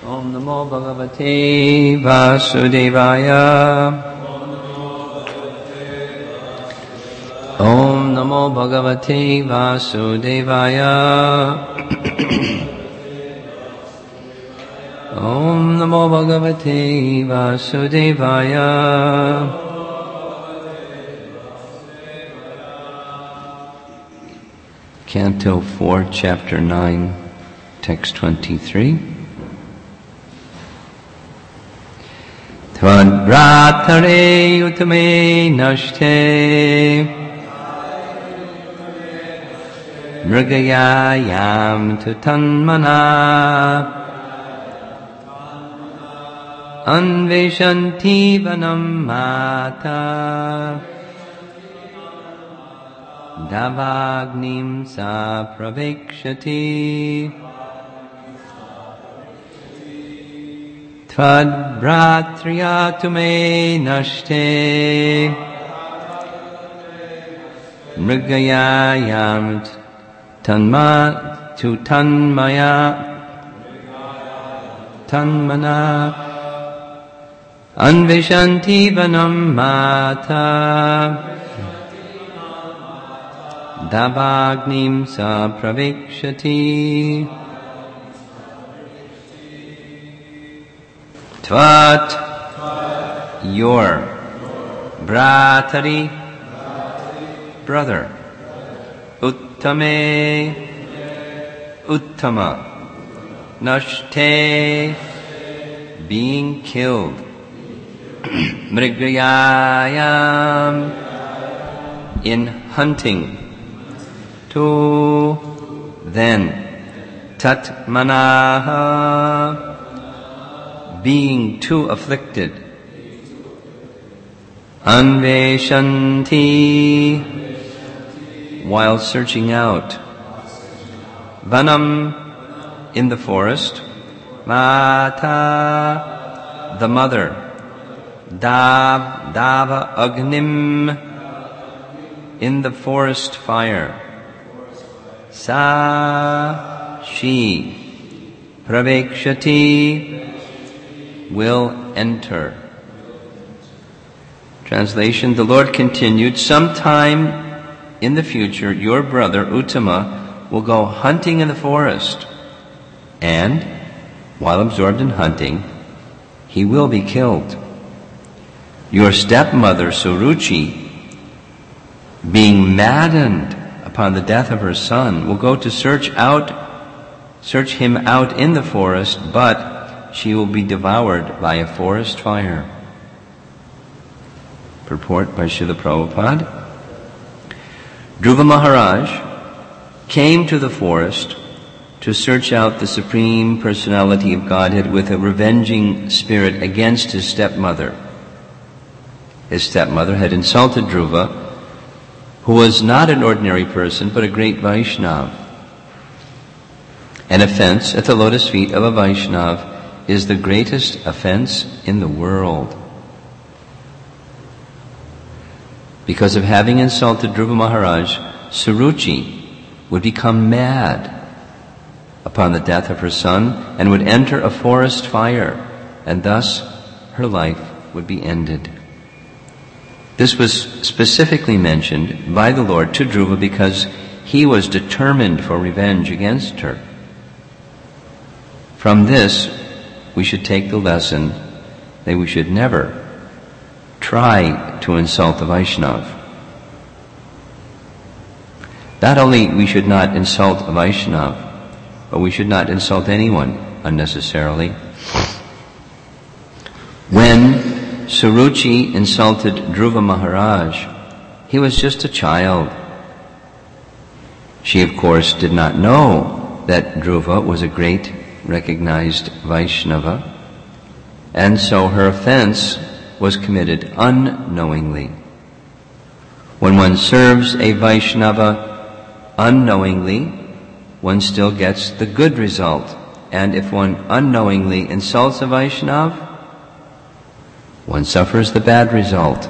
Om Namo Bhagavate Vasudevaya. Om Namo Bhagavate Vasudevaya. Om Namo Bhagavate Vasudevaya. Canto 4, Chapter 9, Text 23. Tvadratare utame nashte mrigayayam tutanmana anveshanti vanam mata davagnim sa pravikshati Tvadbratriya tume nashte mrigayayam tanmana anvishanti vanam mata davagnim sa pravikshati Tvat, your, bratari, brother, uttame, uttama, nashte, being killed, mrigayayam, in hunting, tu, then, tatmanaha, being too afflicted, anveshanti, while searching out, vanam, in the forest, mata, the mother, dava agnim, in the forest fire, sa, she, pravikshati, will enter. Translation, the Lord continued, sometime in the future your brother Uttama will go hunting in the forest, and while absorbed in hunting, he will be killed. Your stepmother Suruchi, being maddened upon the death of her son, will go to search him out in the forest, but she will be devoured by a forest fire. Purport by Srila Prabhupada. Dhruva Maharaj came to the forest to search out the Supreme Personality of Godhead with a revenging spirit against his stepmother. His stepmother had insulted Dhruva, who was not an ordinary person but a great Vaishnava. An offense at the lotus feet of a Vaishnava is the greatest offense in the world. Because of having insulted Dhruva Maharaj, Suruchi would become mad upon the death of her son and would enter a forest fire, and thus her life would be ended. This was specifically mentioned by the Lord to Dhruva because he was determined for revenge against her. From this, we should take the lesson that we should never try to insult a Vaishnava. Not only we should not insult a Vaishnava, but we should not insult anyone unnecessarily. When Suruchi insulted Dhruva Maharaj, he was just a child. She, of course, did not know that Dhruva was a great recognized Vaishnava, and so her offense was committed unknowingly. When one serves a Vaishnava unknowingly, one still gets the good result, and if one unknowingly insults a Vaishnava, one suffers the bad result.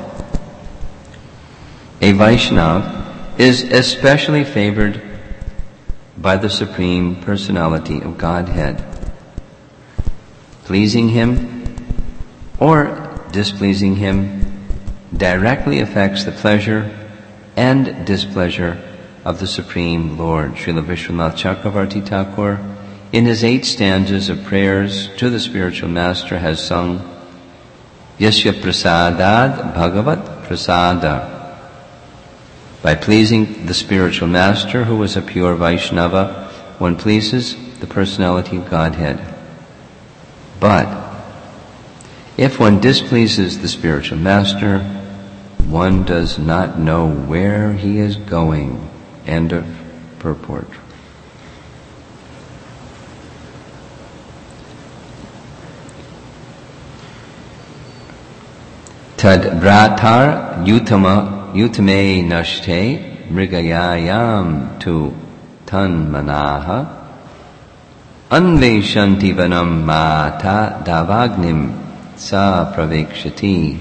A Vaishnava is especially favored by the Supreme Personality of Godhead. Pleasing him or displeasing him directly affects the pleasure and displeasure of the Supreme Lord. Srila Vishwanath Chakravarti Thakur, in his 8 stanzas of prayers to the spiritual master, has sung, Yasya prasadad bhagavat prasada. By pleasing the spiritual master, who is a pure Vaishnava, one pleases the personality of Godhead. But if one displeases the spiritual master, one does not know where he is going. End of purport. Tad vratar utame nashte mrigayayam tu tan manaha anveshanti vanam mata davagnim sa pravekshati.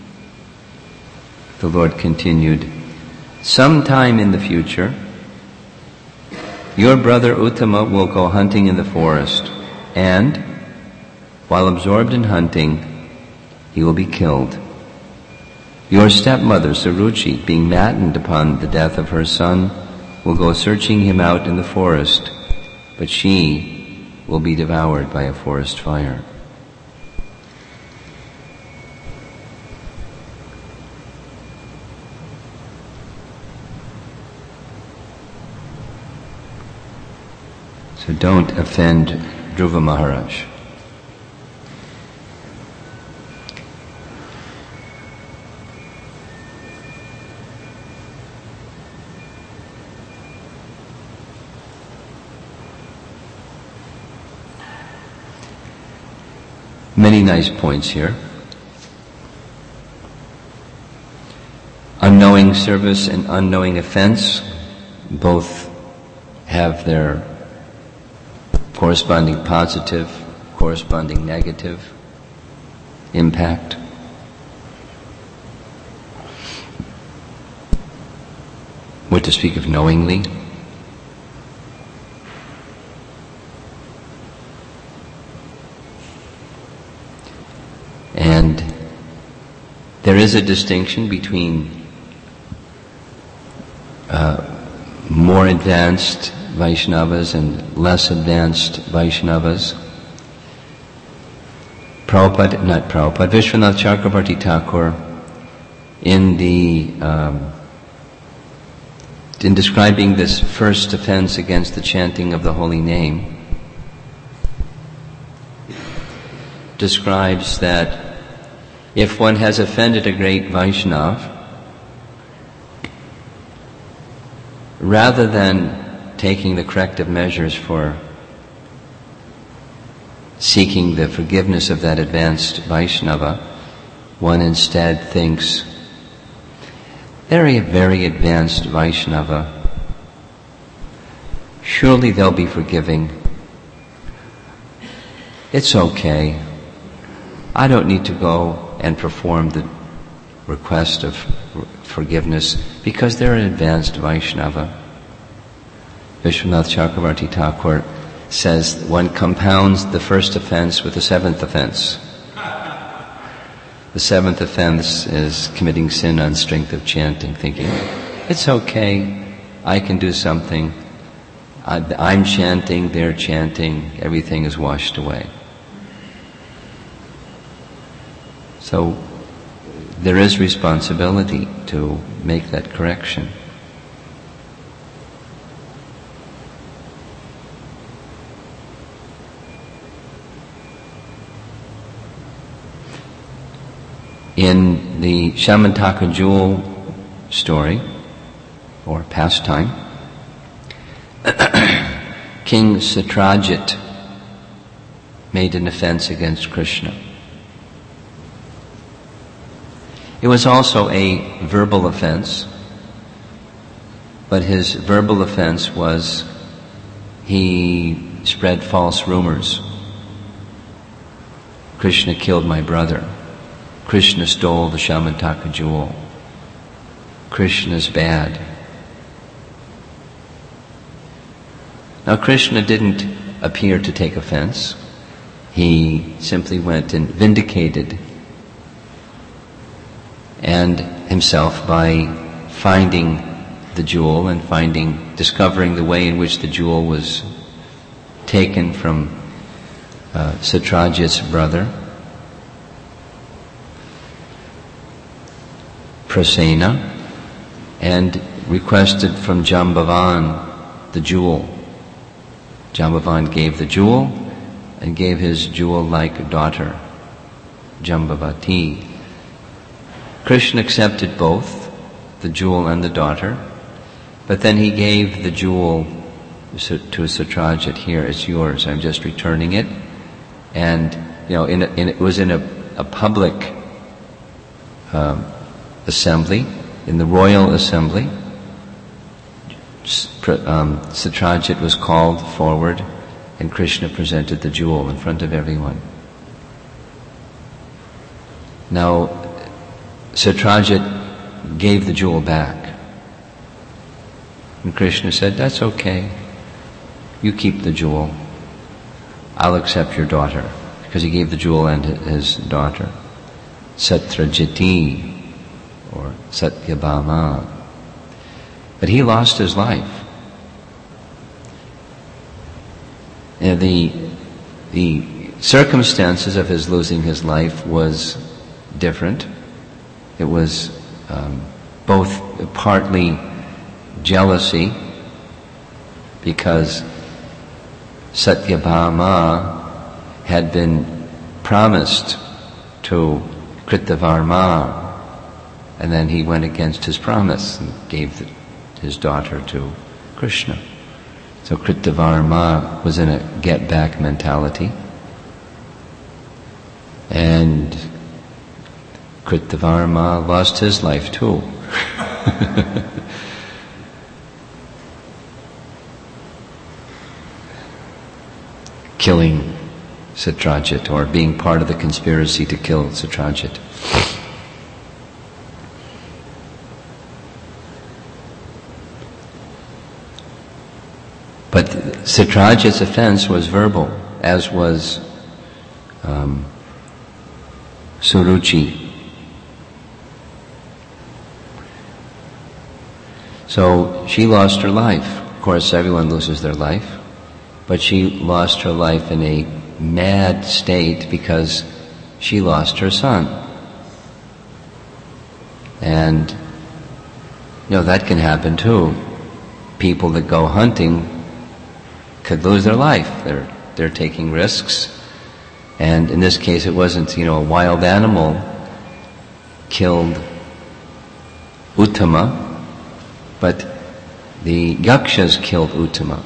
The Lord continued, sometime in the future, your brother Uttama will go hunting in the forest, and, while absorbed in hunting, he will be killed. Your stepmother, Saruchi, being maddened upon the death of her son, will go searching him out in the forest, but she will be devoured by a forest fire. So don't offend Dhruva Maharaj. Many nice points here. Unknowing service and unknowing offense both have their corresponding positive, corresponding negative impact. What to speak of knowingly? And there is a distinction between more advanced Vaishnavas and less advanced Vaishnavas. Vishwanath Chakravarti Thakur, in describing this first offense against the chanting of the holy name, describes that if one has offended a great Vaishnava, rather than taking the corrective measures for seeking the forgiveness of that advanced Vaishnava, one instead thinks, they're a very advanced Vaishnava. Surely they'll be forgiving. It's okay. I don't need to go and perform the request of forgiveness because they're an advanced Vaishnava. Vishwanath Chakravarti Thakur says one compounds the first offense with the 7th offense. The 7th offense is committing sin on strength of chanting, thinking, it's okay, I can do something. I'm chanting, they're chanting, everything is washed away. So there is responsibility to make that correction. In the Shamantaka jewel story, or pastime, King Satrajit made an offense against Krishna. It was also a verbal offense, but his verbal offense was he spread false rumors. Krishna killed my brother. Krishna stole the Shamantaka jewel. Krishna's bad. Now Krishna didn't appear to take offense. he simply went and vindicated and himself by finding the jewel and discovering the way in which the jewel was taken from Satyajit's brother, Prasena, and requested from Jambavan the jewel. Jambavan gave the jewel and gave his jewel-like daughter, Jambavati. Krishna accepted both, the jewel and the daughter, but then he gave the jewel to Satyajit. Here, it's yours, I'm just returning it. And, it was in a public assembly, in the royal assembly. Satyajit was called forward and Krishna presented the jewel in front of everyone. Now, Satyajit gave the jewel back. And Krishna said, "That's okay. You keep the jewel. I'll accept your daughter." Because he gave the jewel and his daughter. Satyajiti, or Satyabhama. But he lost his life. And the circumstances of his losing his life was different. It was both partly jealousy, because Satyabhama had been promised to Kritavarma, and then he went against his promise and gave his daughter to Krishna. So Kritavarma was in a get-back mentality, and Kritavarma lost his life too. Killing Satyajit, or being part of the conspiracy to kill Satyajit. But Satyajit's offense was verbal, as was Suruchi. So she lost her life. Of course, everyone loses their life. But she lost her life in a mad state because she lost her son. And, that can happen too. People that go hunting could lose their life. They're taking risks. And in this case, it wasn't, a wild animal killed Uttama, but the yakshas killed Uttama.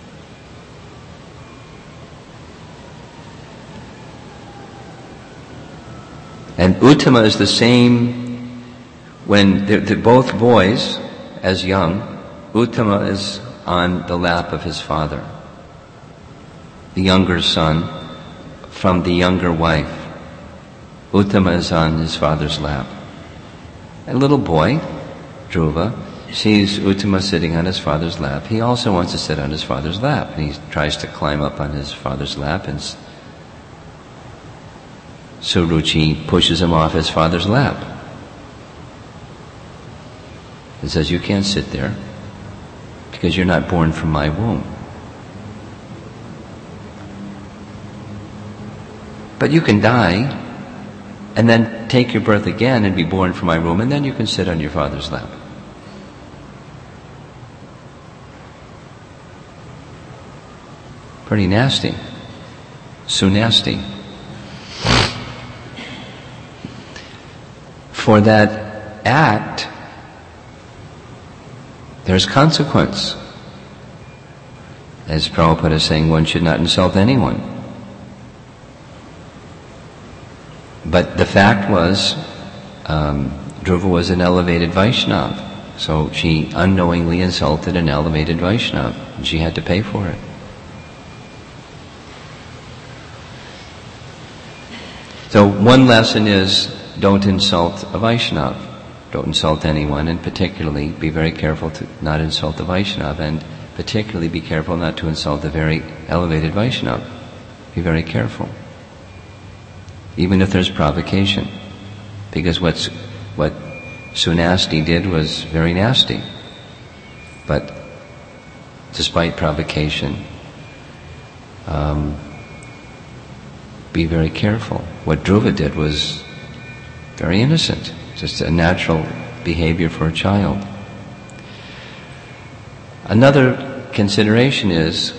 And Uttama is the same when they're both boys, as young. Uttama is on the lap of his father, the younger son from the younger wife. Uttama is on his father's lap. A little boy, Dhruva, sees Uttama sitting on his father's lap. He also wants to sit on his father's lap, and he tries to climb up on his father's lap, and Suruchi pushes him off his father's lap. He says, "You can't sit there because you're not born from my womb. But you can die and then take your birth again and be born from my womb, and then you can sit on your father's lap." Pretty nasty. So nasty. For that act, there's consequence. As Prabhupada is saying, one should not insult anyone. But the fact was, Dhruva was an elevated Vaishnava, so she unknowingly insulted an elevated Vaishnava, and she had to pay for it. So one lesson is, don't insult a Vaishnava. Don't insult anyone, and particularly be very careful to not insult the Vaishnava, and particularly be careful not to insult the very elevated Vaishnava. Be very careful. even if there's provocation. Because what Sunasti did was very nasty. But despite provocation, be very careful. What Dhruva did was very innocent, just a natural behavior for a child. Another consideration is,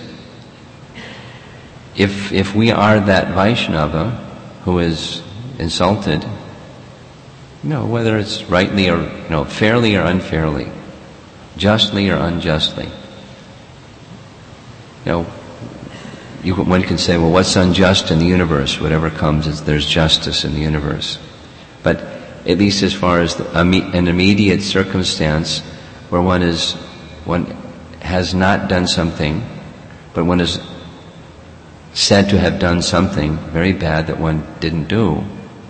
if we are that Vaishnava who is insulted, whether it's rightly or, fairly or unfairly, justly or unjustly, one can say, well, what's unjust in the universe? Whatever comes, there's justice in the universe. But at least as far as an immediate circumstance where one has not done something, but one is said to have done something very bad that one didn't do.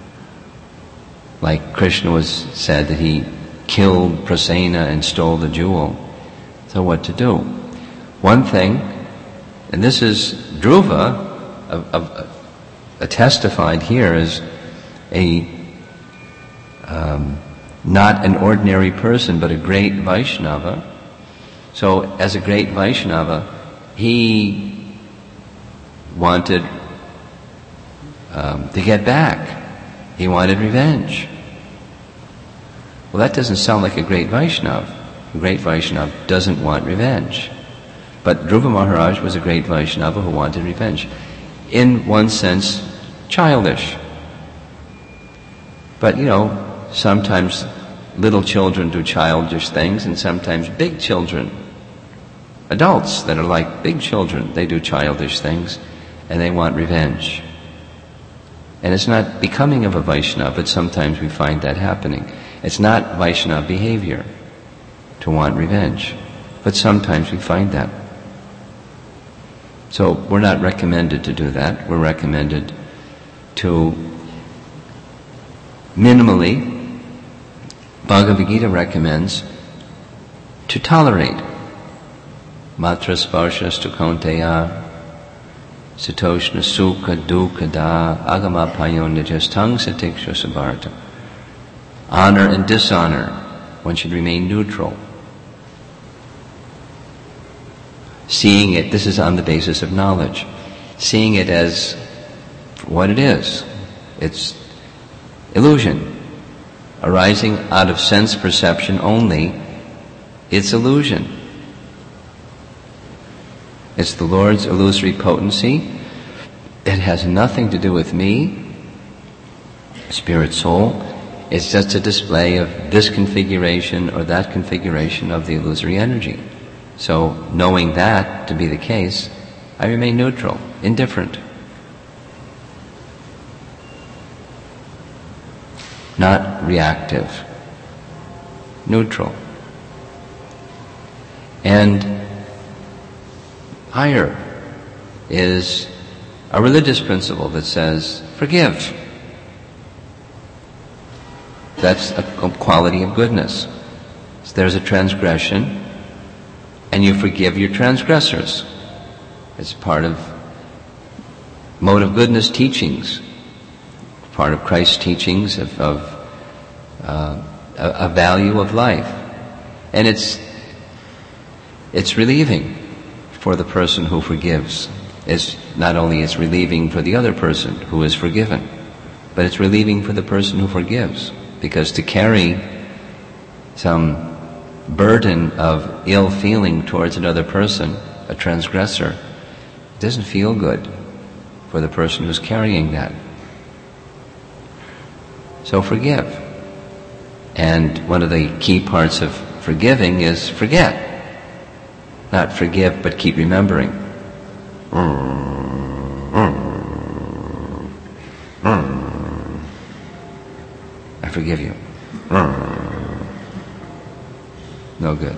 Like Krishna was said that he killed Prasena and stole the jewel. So what to do? One thing, and this is Dhruva testified here as not an ordinary person, but a great Vaishnava. So as a great Vaishnava, he wanted to get back. He wanted revenge. Well, that doesn't sound like a great Vaishnava. A great Vaishnava doesn't want revenge. But Dhruva Maharaj was a great Vaishnava who wanted revenge. In one sense, childish. But, sometimes little children do childish things, and sometimes big children, adults that are like big children, they do childish things, and they want revenge. And it's not becoming of a Vaishnava, but sometimes we find that happening. It's not Vaishnava behavior to want revenge, but sometimes we find that. So we're not recommended to do that. We're recommended to minimally, Bhagavad Gita recommends to tolerate. Matra sparshas kaunteya satoshna sukha dukkha da agama payon nijastang satiksha sabharta. Honor and dishonor, one should remain neutral. Seeing it, this is on the basis of knowledge, seeing it as what it is. It's illusion, arising out of sense perception only. It's illusion. It's the Lord's illusory potency. It has nothing to do with me, spirit soul. It's just a display of this configuration or that configuration of the illusory energy. So, knowing that to be the case, I remain neutral, indifferent. Not reactive. Neutral. And higher is a religious principle that says, forgive. That's a quality of goodness. So there's a transgression, and you forgive your transgressors. It's part of mode of goodness teachings, part of Christ's teachings of a value of life. And it's relieving for the person who forgives. It's not only it's relieving for the other person who is forgiven, but it's relieving for the person who forgives. Because to carry some burden of ill feeling towards another person, a transgressor, it doesn't feel good for the person who's carrying that. So forgive. And one of the key parts of forgiving is forget. Not forgive, but keep remembering. I forgive you. No good.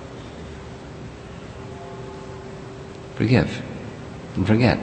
Forgive and forget.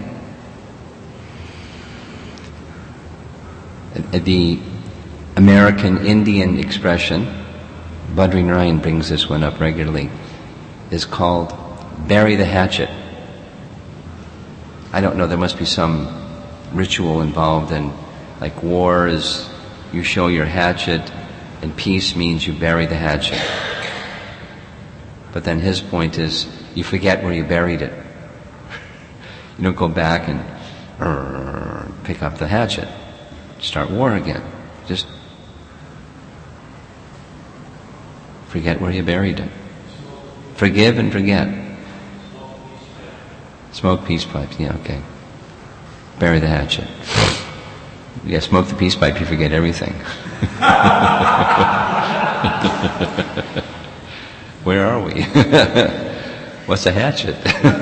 The American Indian expression, Badri Narayan brings this one up regularly, is called bury the hatchet. I don't know, there must be some ritual involved in Like war is, you show your hatchet, and peace means you bury the hatchet. But then his point is, you forget where you buried it. You don't go back and pick up the hatchet, start war again. Just forget where you buried it. Forgive and forget. Smoke peace pipes, yeah, okay. Bury the hatchet. Yeah, smoke the peace pipe, you forget everything. Where are we? What's a hatchet?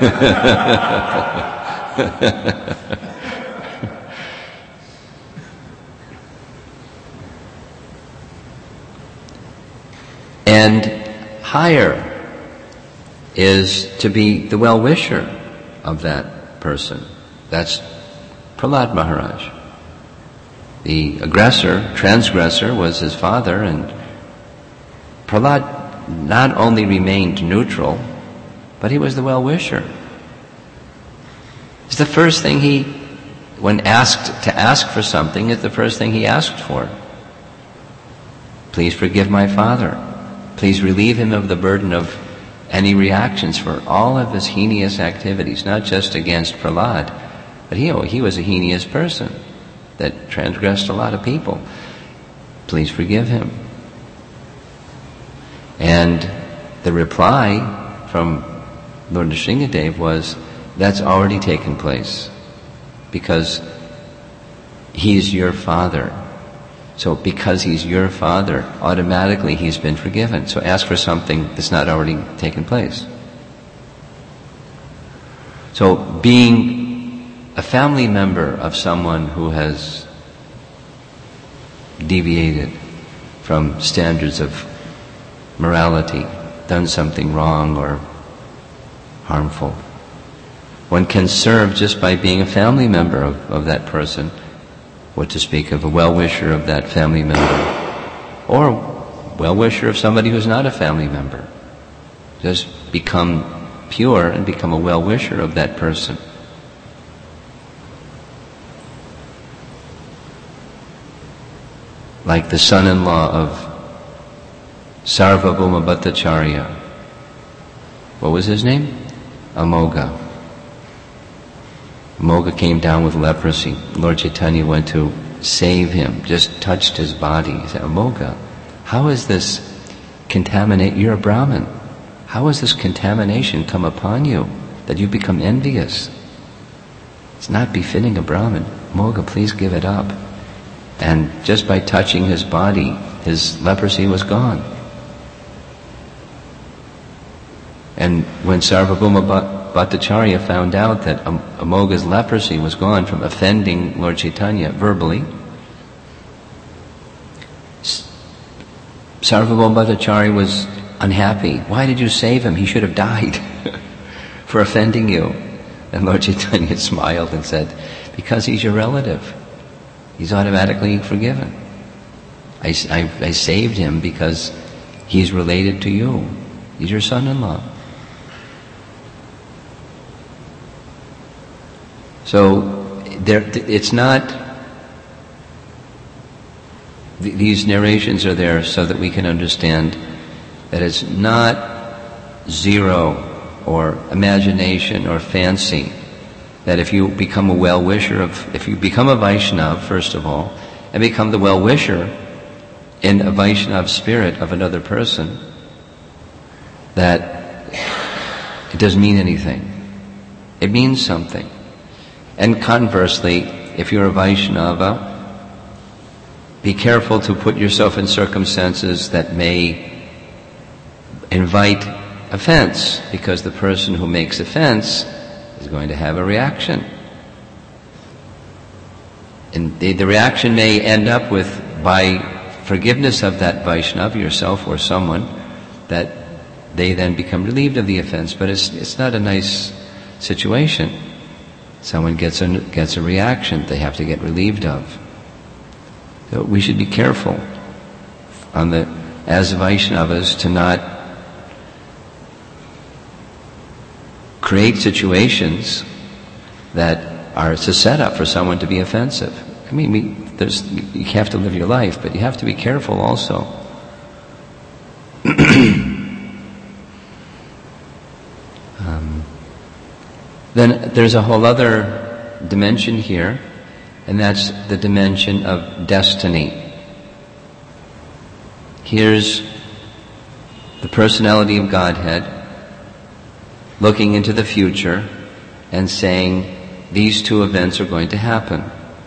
And higher is to be the well-wisher of that person. That's Prahlad Maharaj. The aggressor, transgressor, was his father, and Prahlad not only remained neutral, but he was the well-wisher. It's the first thing when asked to ask for something, it's the first thing he asked for. Please forgive my father. Please relieve him of the burden of any reactions for all of his heinous activities, not just against Prahlad, but he was a heinous person that transgressed a lot of people. Please forgive him. And the reply from Lord Nrsingadev was, that's already taken place, because he's your father. So because he's your father, automatically he's been forgiven. So ask for something that's not already taken place. So being a family member of someone who has deviated from standards of morality, done something wrong or harmful, one can serve just by being a family member of that person, what to speak of a well-wisher of that family member, or well-wisher of somebody who's not a family member. Just become pure and become a well-wisher of that person. Like the son-in-law of Sarvabhauma Bhattacharya. What was his name? Amogha. Amogha came down with leprosy. Lord Chaitanya went to save him, just touched his body. He said, Amogha, how is this contaminate? You're a Brahmin. How has this contamination come upon you that you become envious? It's not befitting a Brahmin. Amogha, please give it up. And just by touching his body, his leprosy was gone. And when Sarvabhauma Bhattacharya found out that Amogha's leprosy was gone from offending Lord Chaitanya verbally, Sarvabhauma Bhattacharya was unhappy. Why did you save him? He should have died for offending you. And Lord Chaitanya smiled and said, because he's your relative. He's automatically forgiven. I saved him because he's related to you. He's your son-in-law. So it's not, these narrations are there so that we can understand that it's not zero or imagination or fancy. That if you become a well-wisher if you become a Vaishnava, first of all, and become the well-wisher in a Vaishnava spirit of another person, that it doesn't mean anything. It means something. And conversely, if you're a Vaishnava, be careful to put yourself in circumstances that may invite offense, because the person who makes offense is going to have a reaction. And the reaction may end up with, by forgiveness of that Vaishnava, yourself or someone, that they then become relieved of the offense. But it's not a nice situation. Someone gets a reaction they have to get relieved of. So we should be careful as Vaishnavas to not create situations that are a setup for someone to be offensive. I mean, you have to live your life, but you have to be careful also. Then there's a whole other dimension here, and that's the dimension of destiny. Here's the personality of Godhead looking into the future and saying, these two events are going to happen.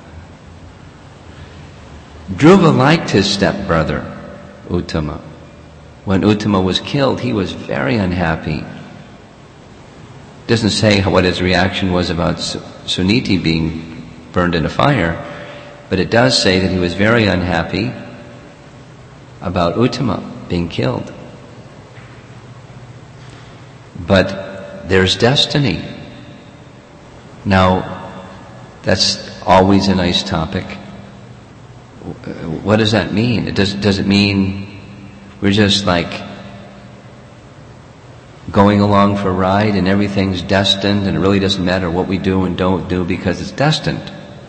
Dhruva liked his stepbrother, Uttama. When Uttama was killed, he was very unhappy. It doesn't say what his reaction was about Suniti being burned in a fire, but it does say that he was very unhappy about Uttama being killed. But there's destiny. Now, that's always a nice topic. What does that mean? Does it mean we're just like going along for a ride and everything's destined and it really doesn't matter what we do and don't do because it's destined?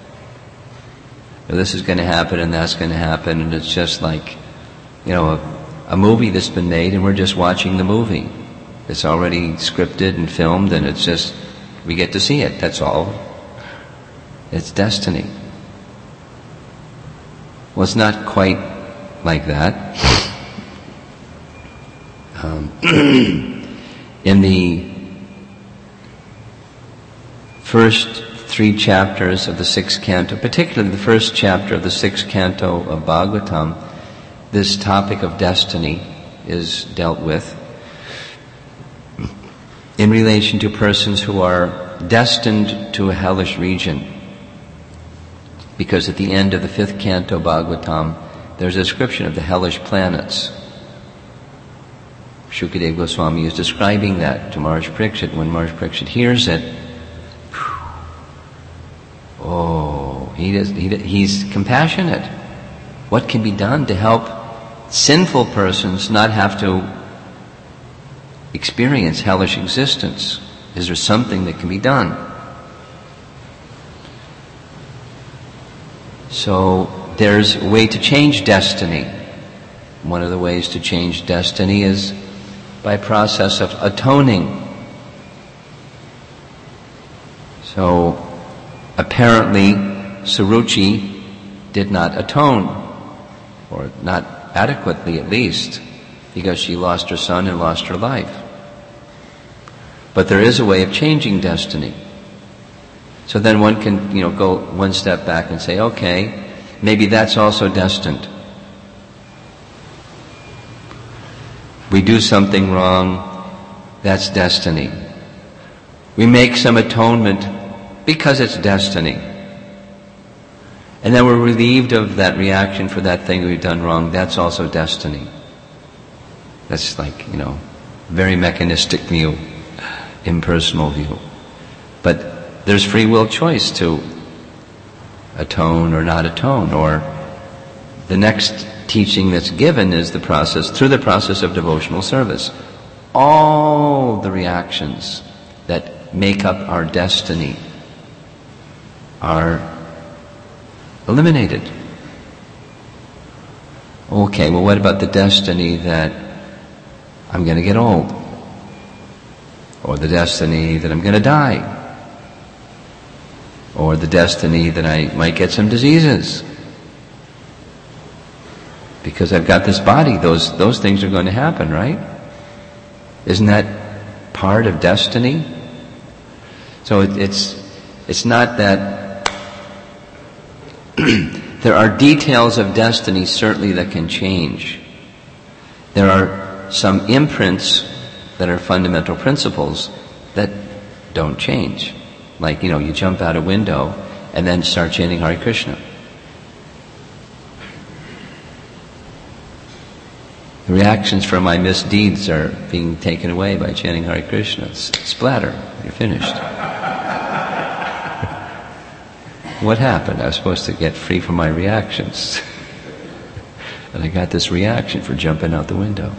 This is going to happen and that's going to happen, and it's just like, a movie that's been made and we're just watching the movie. It's already scripted and filmed, and it's just, we get to see it, that's all. It's destiny. Well, it's not quite like that. In the first 3 chapters of the 6th canto, particularly the first chapter of the 6th canto of Bhagavatam, this topic of destiny is dealt with in relation to persons who are destined to a hellish region. Because at the end of the 5th canto Bhagavatam, there's a description of the hellish planets. Shukadeva Goswami is describing that to Maharaj Parikshit. When Maharaj Parikshit hears it, he's compassionate. What can be done to help sinful persons not have to experience hellish existence? Is there something that can be done? So there's a way to change destiny. One of the ways to change destiny is by process of atoning. So apparently Suruchi did not atone, or not adequately at least, because she lost her son and lost her life. But there is a way of changing destiny. So then one can, go one step back and say, okay, maybe that's also destined. We do something wrong, that's destiny. We make some atonement because it's destiny. And then we're relieved of that reaction for that thing we've done wrong, that's also destiny. That's like, very mechanistic view, impersonal view. But there's free will choice to atone or not atone, or the next teaching that's given is through the process of devotional service. All the reactions that make up our destiny are eliminated. Okay, well, what about the destiny that I'm going to get old? Or the destiny that I'm going to die? Or the destiny that I might get some diseases? Because I've got this body, those things are going to happen, right? Isn't that part of destiny? So it's not that there are details of destiny certainly that can change. There are some imprints that are fundamental principles that don't change. Like, you jump out a window and then start chanting Hare Krishna. The reactions from my misdeeds are being taken away by chanting Hare Krishna. Splatter, you're finished. What happened? I was supposed to get free from my reactions. And I got this reaction for jumping out the window.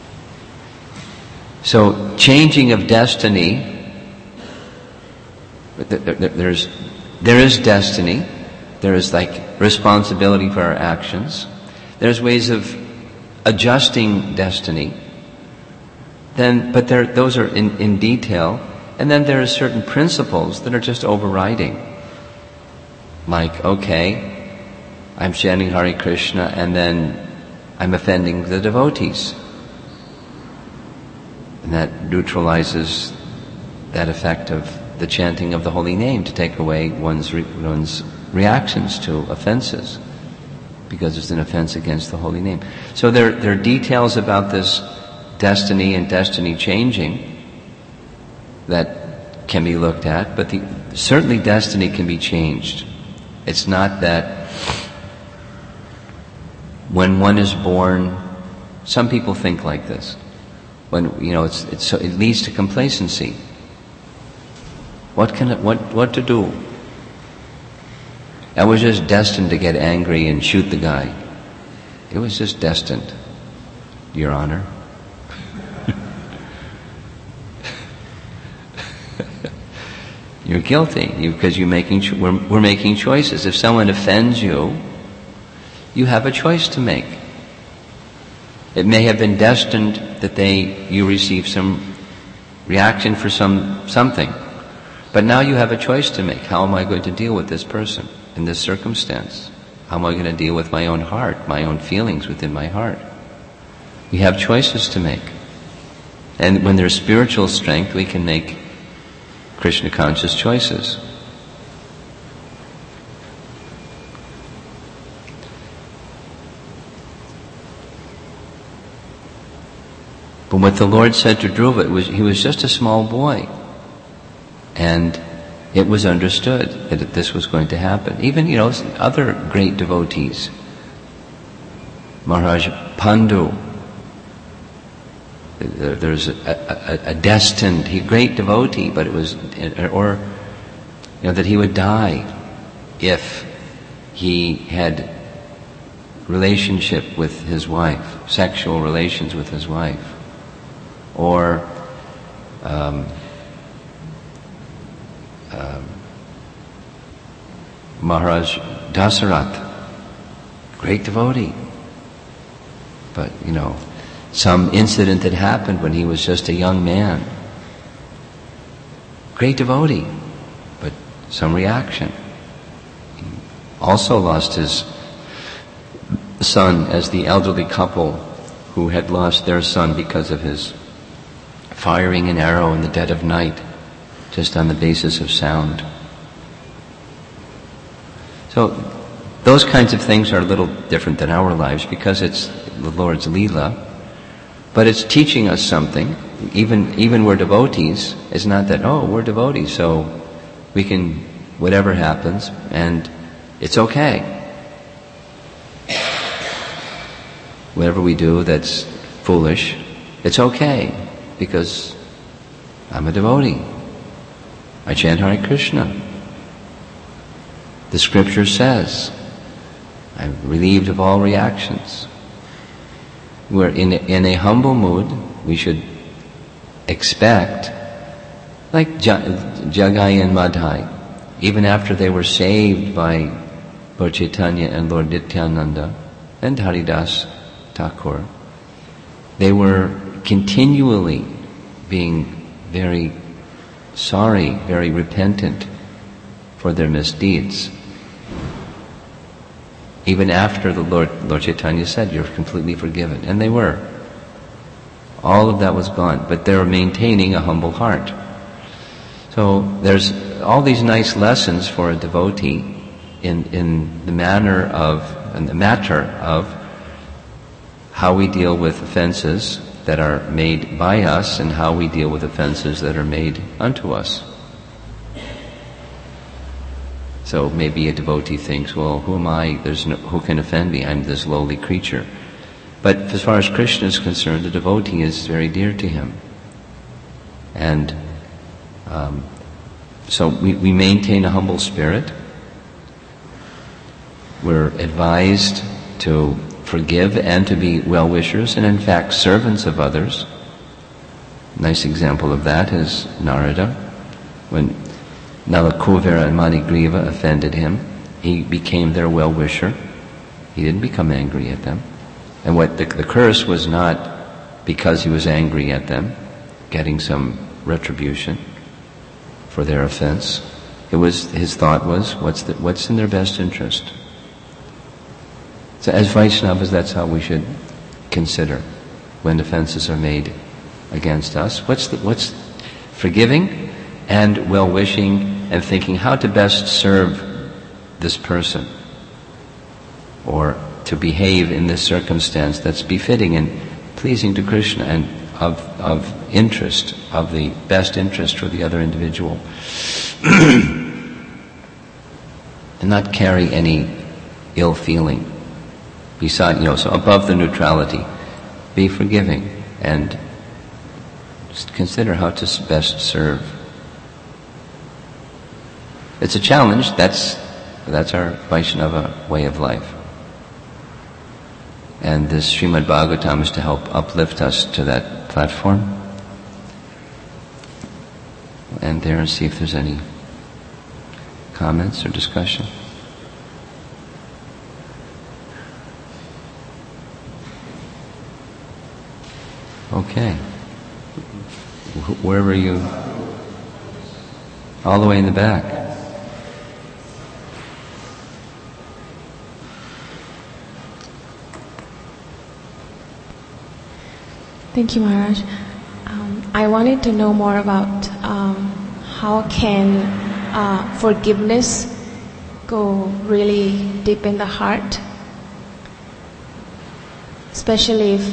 So, changing of destiny there is destiny. There is like responsibility for our actions. There's ways of adjusting destiny. But those are in detail. And then there are certain principles that are just overriding. Like, okay, I'm chanting Hare Krishna and then I'm offending the devotees. And that neutralizes that effect of the chanting of the holy name to take away one's reactions to offenses, because it's an offense against the holy name. So there are details about this destiny and destiny changing that can be looked at, but certainly destiny can be changed. It's not that when one is born, some people think like this. When it leads to complacency. What to do? I was just destined to get angry and shoot the guy. It was just destined, Your Honor. You're guilty because we're making choices. If someone offends you, you have a choice to make. It may have been destined that you receive some reaction for something, but now you have a choice to make. How am I going to deal with this person in this circumstance? How am I going to deal with my own heart, my own feelings within my heart? We have choices to make. And when there's spiritual strength, we can make Krishna conscious choices. But what the Lord said to Dhruva, he was just a small boy. And it was understood that this was going to happen. Even, other great devotees. Maharaj Pandu. There's a destined, great devotee, but it was, that he would die if he had relationship with his wife, sexual relations with his wife. Or Maharaj Dasarath, great devotee. But, some incident that happened when he was just a young man. Great devotee, but some reaction. He also lost his son as the elderly couple who had lost their son because of his firing an arrow in the dead of night, just on the basis of sound. So those kinds of things are a little different than our lives because it's the Lord's Leela, but it's teaching us something. Even we're devotees. It's not that, we're devotees, so we can, whatever happens, and it's okay. Whatever we do that's foolish, it's okay. Because I'm a devotee. I chant Hare Krishna. The scripture says, I'm relieved of all reactions. We're in a humble mood. We should expect, like Jagai and Madhai, even after they were saved by Lord Chaitanya and Lord Nityananda and Haridas Thakur, they were continually being very sorry, very repentant for their misdeeds. Even after the Lord Chaitanya said, you're completely forgiven. And they were. All of that was gone. But they were maintaining a humble heart. So there's all these nice lessons for a devotee in the matter of how we deal with offenses that are made by us and how we deal with offenses that are made unto us. So maybe a devotee thinks, well, who am I? Who can offend me? I'm this lowly creature. But as far as Krishna is concerned, the devotee is very dear to him. And so we maintain a humble spirit. We're advised to forgive and to be well-wishers, and in fact servants of others. Nice example of that is Narada. When Nalakuvara and Manigriva offended him. He became their well-wisher. He didn't become angry at them. And what the curse was not because he was angry at them, getting some retribution for their offense. It was, his thought was, what's in their best interest? So as Vaishnavas, that's how we should consider when offenses are made against us. What's forgiving and well-wishing and thinking how to best serve this person, or to behave in this circumstance that's befitting and pleasing to Krishna and of interest, of the best interest for the other individual. And not carry any ill feeling. Beside, so above the neutrality, be forgiving and just consider how to best serve. It's a challenge. That's our Vaishnava way of life. And this Srimad Bhagavatam is to help uplift us to that platform. And there and see if there's any comments or discussion. Okay. Where were you? All the way in the back. Thank you, Maharaj. I wanted to know more about how can forgiveness go really deep in the heart, especially if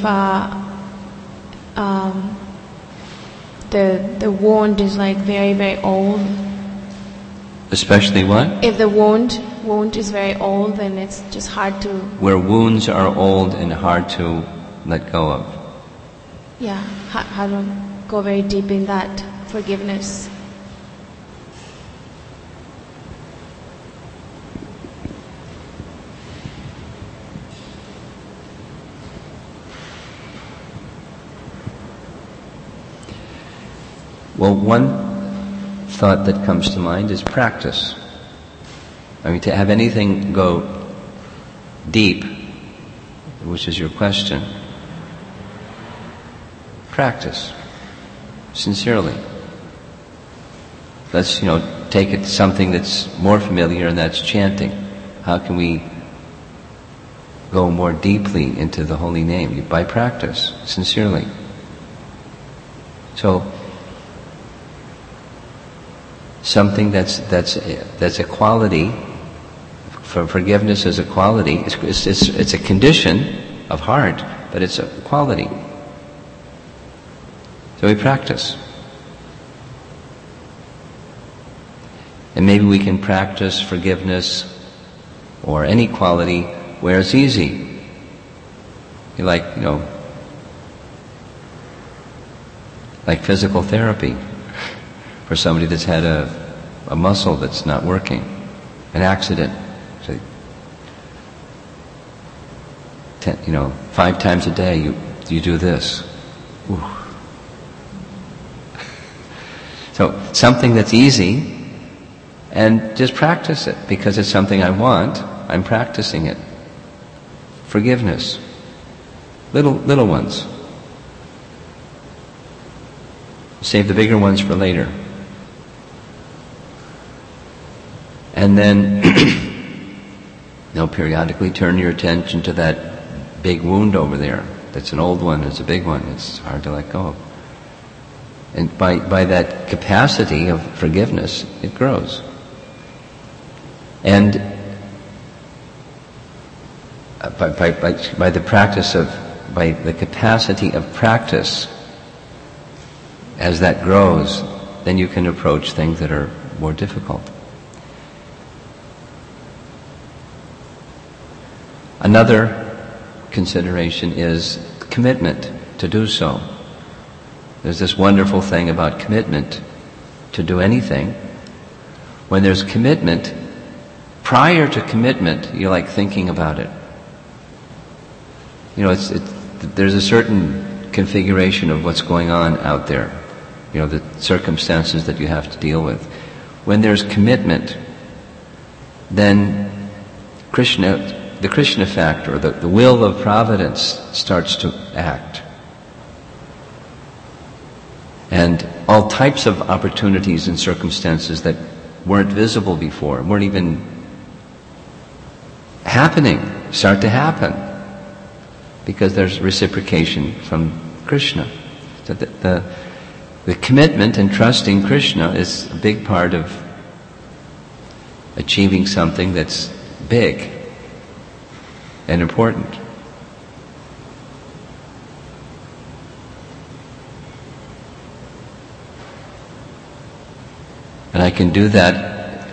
the wound is like very, very old. Especially what? If the wound is very old, then it's just hard to... Where wounds are old and hard to let go of. Yeah, how to go very deep in that forgiveness. Well, one thought that comes to mind is practice. I mean, to have anything go deep, which is your question, practice, sincerely. Let's, take it to something that's more familiar, and that's chanting. How can we go more deeply into the holy name? By practice, sincerely. So, something that's a quality, for forgiveness is a quality. It's a condition of heart, but it's a quality. So we practice. And maybe we can practice forgiveness or any quality where it's easy. Like physical therapy for somebody that's had a muscle that's not working, an accident. So, 5 times a day you do this. Ooh. So something that's easy, and just practice it because it's something I want. I'm practicing it. Forgiveness, little ones. Save the bigger ones for later. And then, periodically turn your attention to that big wound over there. That's an old one. It's a big one. It's hard to let go of. And by that capacity of forgiveness, it grows. And by the capacity of practice, as that grows, then you can approach things that are more difficult. Another consideration is commitment to do so. There's this wonderful thing about commitment to do anything. When there's commitment, prior to commitment, you're like thinking about it. There's a certain configuration of what's going on out there. The circumstances that you have to deal with. when there's commitment, then the Krishna factor, the will of providence starts to act. And all types of opportunities and circumstances that weren't visible before, weren't even happening, start to happen. Because there's reciprocation from Krishna. So the commitment and trusting Krishna is a big part of achieving something that's big and important. And I can do that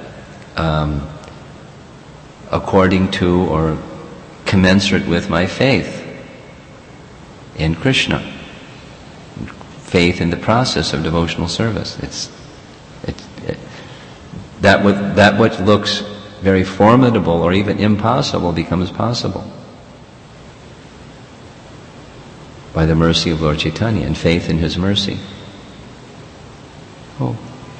according to or commensurate with my faith in Krishna, faith in the process of devotional service. That which looks very formidable or even impossible becomes possible by the mercy of Lord Chaitanya and faith in His mercy. Oh.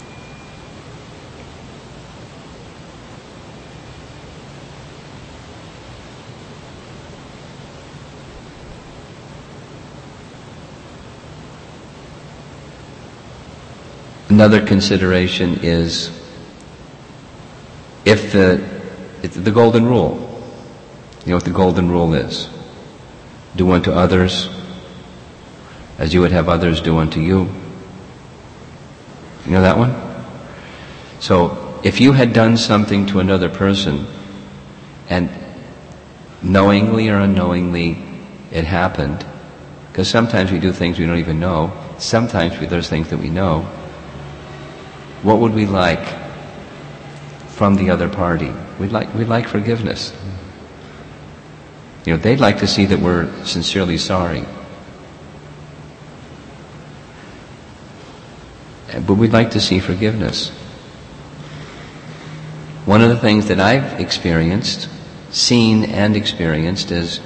Another consideration is if the golden rule. You know what the golden rule is? Do unto others as you would have others do unto you. You know that one? So if you had done something to another person and knowingly or unknowingly it happened, because sometimes we do things we don't even know, sometimes there's things that we know, what would we like from the other party? We'd like forgiveness. You know, they'd like to see that we're sincerely sorry. But we'd like to see forgiveness. One of the things that I've seen and experienced is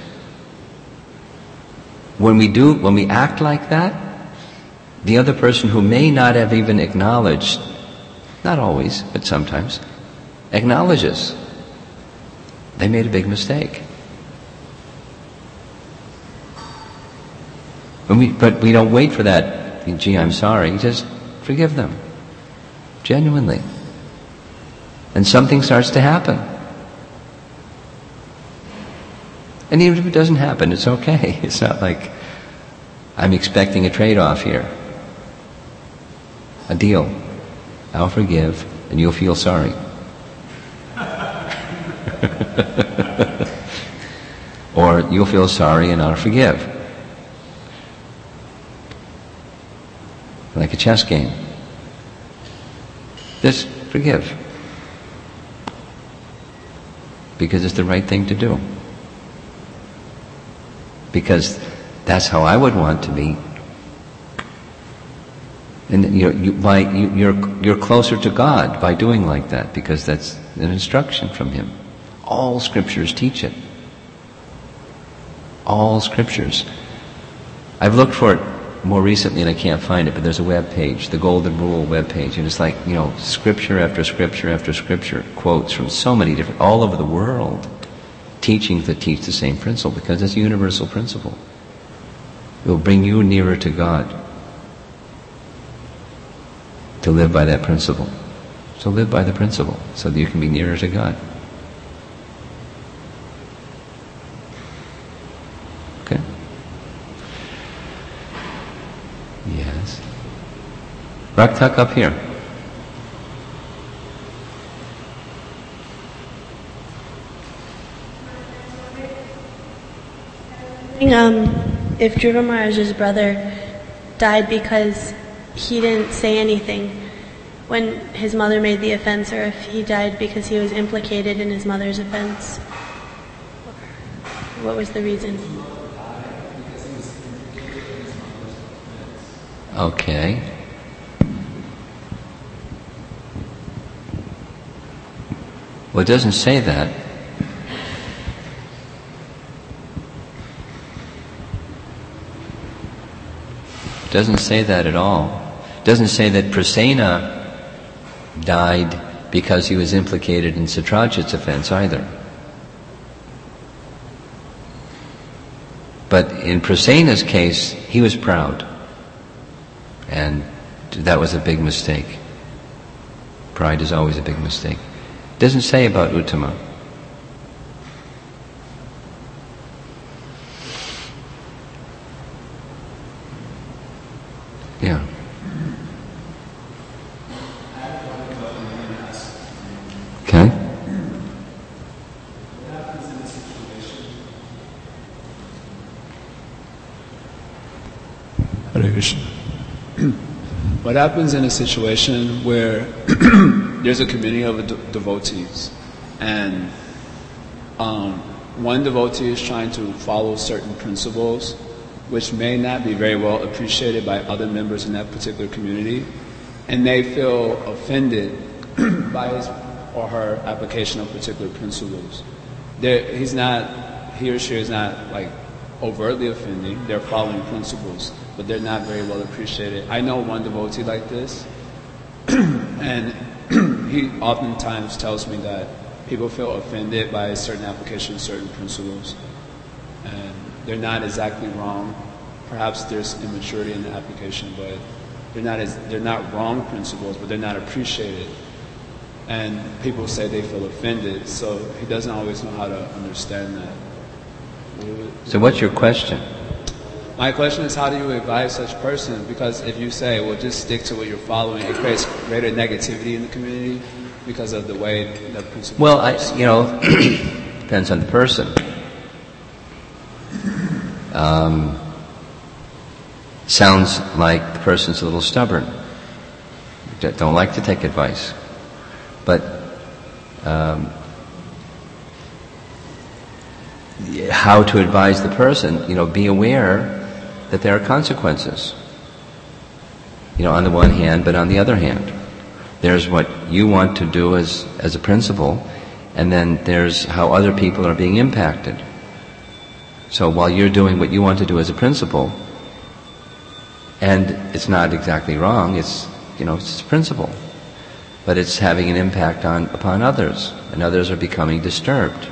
when we act like that, the other person who may not have even acknowledged, not always, but sometimes, acknowledges they made a big mistake. But we don't wait for that, gee, I'm sorry. Just forgive them, genuinely. And something starts to happen. And even if it doesn't happen, it's okay. It's not like I'm expecting a trade-off here. A deal. I'll forgive, and you'll feel sorry. Or you'll feel sorry and I'll forgive. Like a chess game. Just forgive. Because it's the right thing to do. Because that's how I would want to be. And you're closer to God by doing like that, because that's an instruction from Him. All scriptures teach it. All scriptures. I've looked for it more recently and I can't find it, but there's a web page, the Golden Rule web page, and it's like, scripture after scripture after scripture, quotes from so many different, all over the world, teachings that teach the same principle, because it's a universal principle. It will bring you nearer to God to live by that principle. So live by the principle so that you can be nearer to God. Okay? Yes. Raktak up here. If Dhruva Maharaj's brother died because he didn't say anything when his mother made the offense, or if he died because he was implicated in his mother's offense, what was the reason? Okay. Well, it doesn't say that. It doesn't say that at all. It doesn't say that Prasenna died because he was implicated in Satrajit's offense either. But in Prasena's case, he was proud. And that was a big mistake. Pride is always a big mistake. It doesn't say about Uttama. Yeah. Okay. Hare Krishna. What happens in a situation where there's a community of devotees and one devotee is trying to follow certain principles which may not be very well appreciated by other members in that particular community, and they feel offended by his or her application of particular principles. He or she is not like overtly offending, they're following principles, but they're not very well appreciated. I know one devotee like this, and he oftentimes tells me that people feel offended by a certain application of certain principles, and they're not exactly wrong. Perhaps there's immaturity in the application, but they're not wrong principles, but they're not appreciated. And people say they feel offended, so he doesn't always know how to understand that. So what's your question? My question is, how do you advise such persons? Because if you say, well, just stick to what you're following, it creates greater negativity in the community because of the way the principle. Well, depends on the person. Sounds like the person's a little stubborn. Don't like to take advice. But how to advise the person, be aware that there are consequences. On the one hand, but on the other hand. There's what you want to do as a principle, and then there's how other people are being impacted. So while you're doing what you want to do as a principle, and it's not exactly wrong, it's a principle, but it's having an impact upon others, and others are becoming disturbed.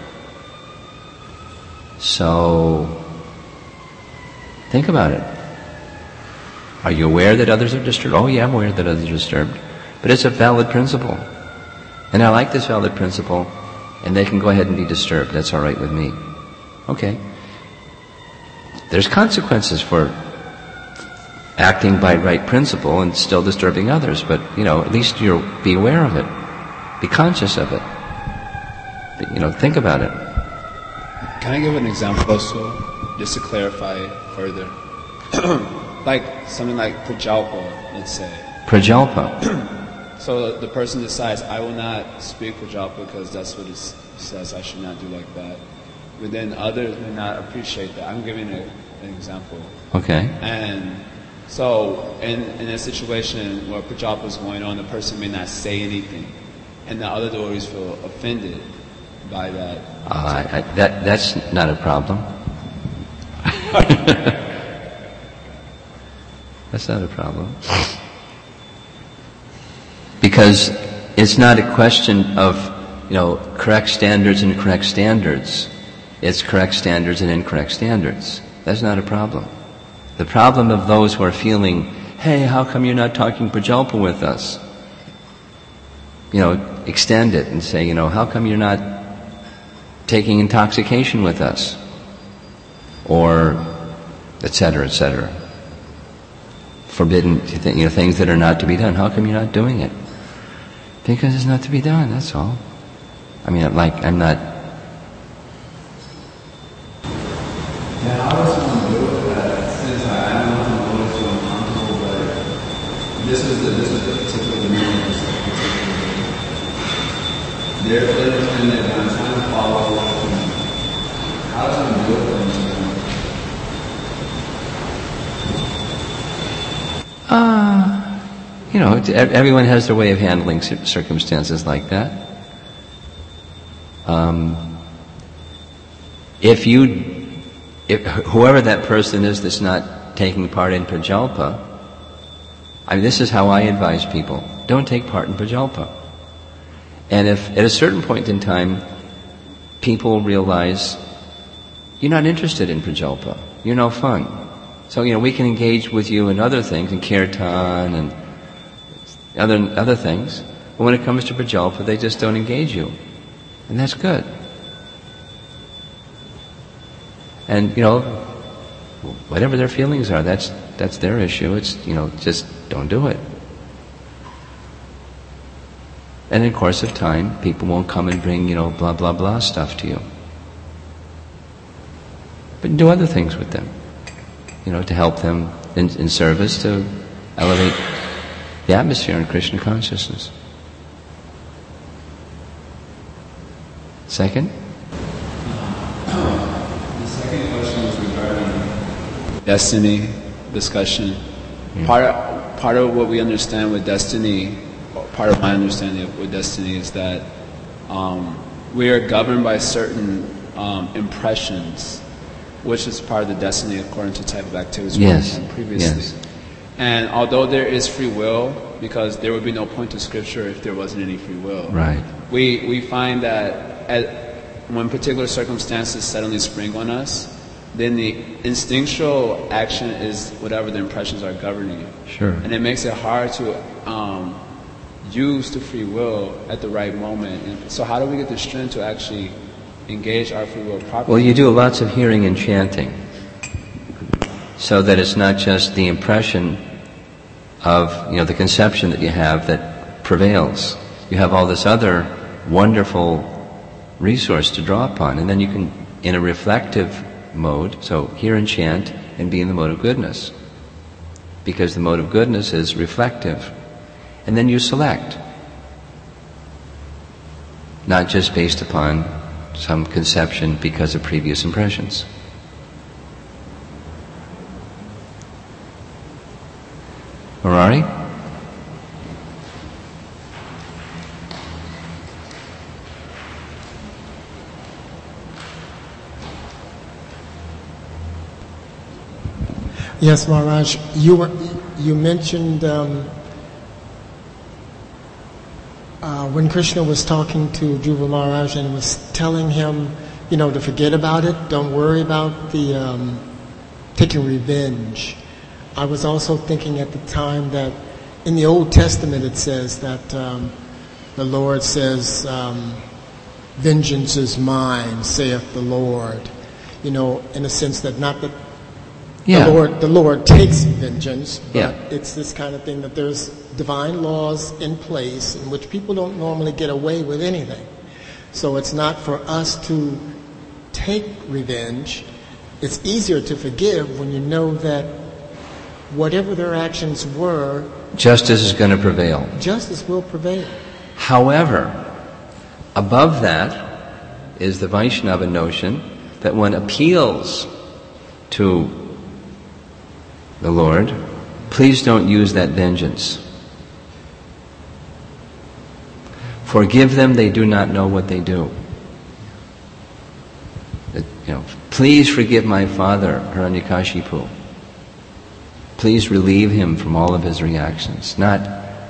So think about it. Are you aware that others are disturbed? Oh yeah, I'm aware that others are disturbed. But it's a valid principle. And I like this valid principle, and they can go ahead and be disturbed. That's all right with me. Okay. There's consequences for acting by right principle and still disturbing others, but, at least you'll be aware of it. Be conscious of it. Think about it. Can I give an example also, just to clarify further? Like something like Prajalpa, let's say. Prajalpa. So the person decides, I will not speak Prajalpa because that's what it says, I should not do like that. But then others may not appreciate that. I'm giving an example. Okay. And so in a situation where Prajalpa is going on, the person may not say anything, and the other devotees feel offended by that. That's not a problem. That's not a problem. Because it's not a question of, correct standards and incorrect standards. It's correct standards and incorrect standards. That's not a problem. The problem of those who are feeling, hey, how come you're not talking Prajalpa with us? Extend it and say, how come you're not taking intoxication with us? Or, etc., etc. Forbidden, things that are not to be done. How come you're not doing it? Because it's not to be done, that's all. I'm not... Yeah, I always want to do it, but since I don't want to go too uncomfortable, but this is the particular meaning. They're feeling that I'm trying to follow. How does one do it? Everyone has their way of handling circumstances like that. If whoever that person is that's not taking part in Prajalpa, This is how I advise people. Don't take part in Prajalpa. And if at a certain point in time people realize you're not interested in Prajalpa, you're no fun. So, we can engage with you in other things, in kirtan and other things. But when it comes to Prajalpa, they just don't engage you. And that's good. And, whatever their feelings are, that's their issue. It's, just don't do it. And in the course of time, people won't come and bring, blah, blah, blah stuff to you. But do other things with them, to help them in service to elevate the atmosphere in Krishna consciousness. Second? The second question was regarding destiny discussion. Part of what we understand with destiny, part of my understanding with destiny is that we are governed by certain impressions, which is part of the destiny according to the type of activities we done previously. Yes. And although there is free will, because there would be no point to scripture if there wasn't any free will, Right. we find that when particular circumstances suddenly spring on us, then the instinctual action is whatever the impressions are governing you. Sure. And it makes it hard to use the free will at the right moment. And so how do we get the strength to actually engage our free will properly? Well, you do lots of hearing and chanting, so that it's not just the impression of, the conception that you have that prevails. You have all this other wonderful resource to draw upon, and then you can, in a reflective mode, so hear and chant and be in the mode of goodness, because the mode of goodness is reflective. And then you select, not just based upon some conception because of previous impressions. Murari? Yes, Maharaj. You mentioned when Krishna was talking to Dhruva Maharaj and was telling him, to forget about it, don't worry about the taking revenge. I was also thinking at the time that in the Old Testament it says that the Lord says, vengeance is mine, saith the Lord. In a sense that not that the Lord takes vengeance, but it's this kind of thing that there's divine laws in place in which people don't normally get away with anything. So it's not for us to take revenge. It's easier to forgive when you know that whatever their actions were, justice is going to prevail. Justice will prevail. However, above that is the Vaishnava notion that one appeals to the Lord, please don't use that vengeance. Forgive them, they do not know what they do. Please forgive my father, Hiranyakashipu. Please relieve him from all of his reactions. Not,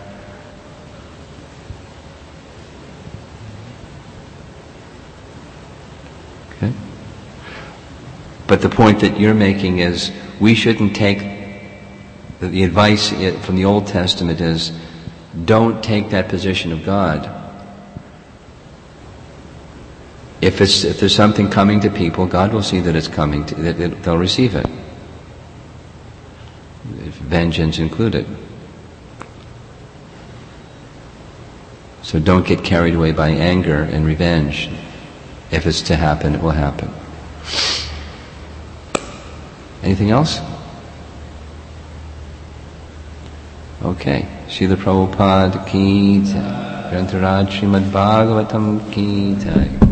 okay? But the point that you're making is we shouldn't take, the advice from the Old Testament is, don't take that position of God. If there's something coming to people, God will see that it's coming, that they'll receive it. Vengeance included. So don't get carried away by anger and revenge. If it's to happen, it will happen. Anything else? Okay. Srila Prabhupada ki jai. Grantaraj Srimad Bhagavatam ki jai.